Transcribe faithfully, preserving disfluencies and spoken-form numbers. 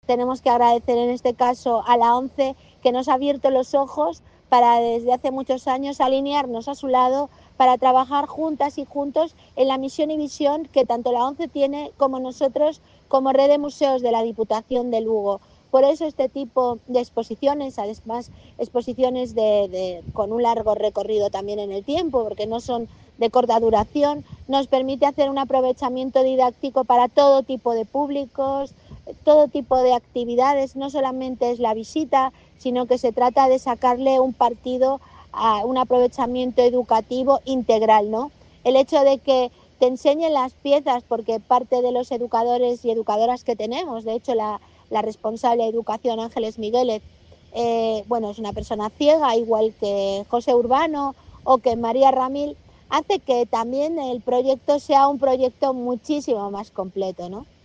tenemos que agradecer en este caso a la ONCE, que nos ha abierto los ojos para desde hace muchos años alinearnos a su lado para trabajar juntas y juntos en la misión y visión que tanto la ONCE tiene como nosotros como Red de Museos de la Diputación de Lugo. Por eso este tipo de exposiciones, además exposiciones de, de, con un largo recorrido también en el tiempo, porque no son de corta duración, nos permite hacer un aprovechamiento didáctico para todo tipo de públicos, todo tipo de actividades, no solamente es la visita, sino que se trata de sacarle un partido a un aprovechamiento educativo integral, ¿no? El hecho de que te enseñen las piezas, porque parte de los educadores y educadoras que tenemos, de hecho la, la responsable de educación Ángeles Migueles, eh, bueno, es una persona ciega, igual que José Urbano o que María Ramil, hace que también el proyecto sea un proyecto muchísimo más completo, ¿no?